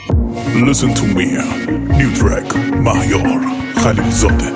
Listen to me. New track مهیار خلیلزاده.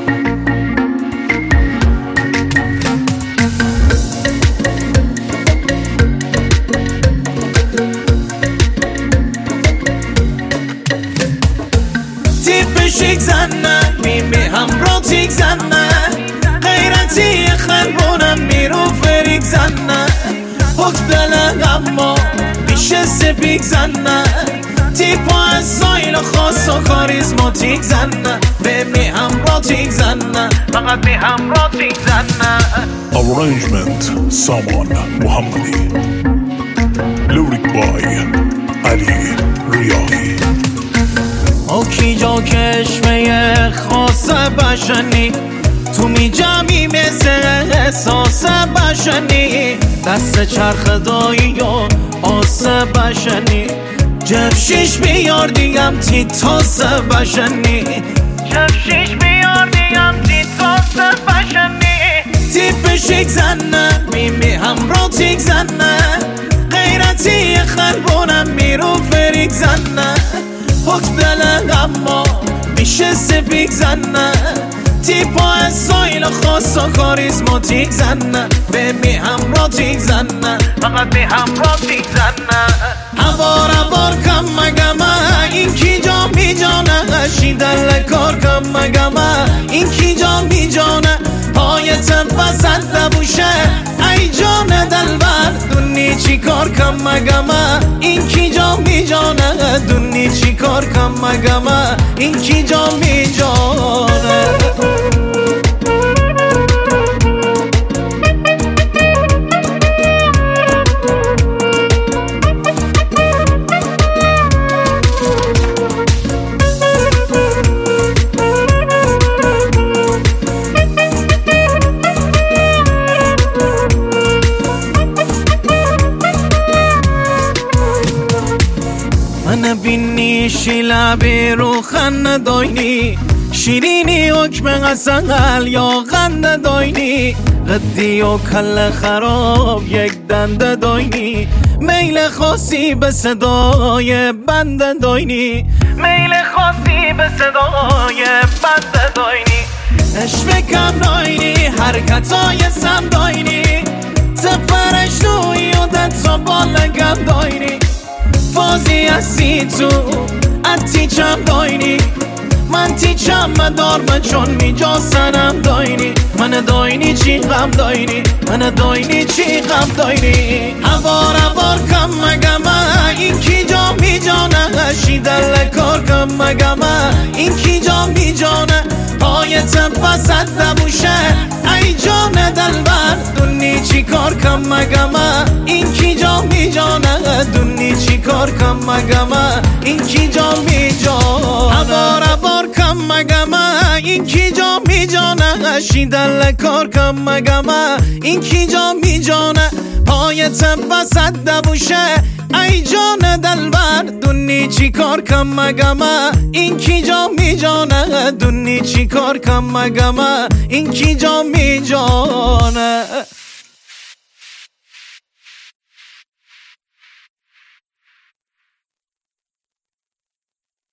تیپشیک زنه میمی همراه تیک زنه غیرتی خربونم میرو فریک زنه حک دلق اما بیشه سپیک زنه تیپا از سایل خاص و کاریزماتیک زنه میمی همراه تیک زنه فقط می همراه تیک زنه. Arrangement سامان محمدی. Lyric by علی ریاحی. اوکی جا کشمه خاص بشنی تو می جمعی مثل احساس بشنی دست چرخ دایی و آس بشنی جفشیش بیار دیگم تی تاس بشنی جفشیش بیار دیگم تی تاس بشنی تیپ شیک زنه میمی همراه تیک زنه غیرتی خربونم میرو فریک زنه حک دلق اما میشه سپیک زنه تیپا از سایل خاص و کاریزماتیک زنه به می همراه تیک زنه فقط می همراه تیک زنه. هوار کم مگمه این کی جا می جانه شیدل کار کم مگمه این کی جا می جانه پایت وسط نبوشه ای جان دلبر دونی چی کار کم مگمه این کی جا می جانه دونی چی کار کم مگمه این کی جا می جانه. من بینی شیلبی رو خند داینی شیرینی حکم قسنگل یا غند داینی قدی و کل خراب یک دند داینی میل خاصی به صدای بند داینی میل خاصی به صدای بند داینی عشق کم داینی حرکتای سم داینی سفرش توی و دت و بالگم داینی فازی هستی تو اتی چم داینی من تیچم مدار من چون میجا سنم داینی من داینی چی غم داینی من داینی چی غم داینی. هوار کم مگمه این کی جا می جانه شیدل کار کم مگمه این کی جا می جانه پایت وسط نبوشه ای جان دلبر دونی چی کار کم مگمه این کی جا می جانه دونی چی کار کم مگمه این کی جا می جانه. هوار کم مگمه این کی جا می جانه شیدل کار کم مگمه این کی جا می جانه پایت وسط نبوشه ای جان دلبر دونی چی کار کم مگمه این کی جا می جانه دونی چی کار کم مگمه این کی جا می جانه.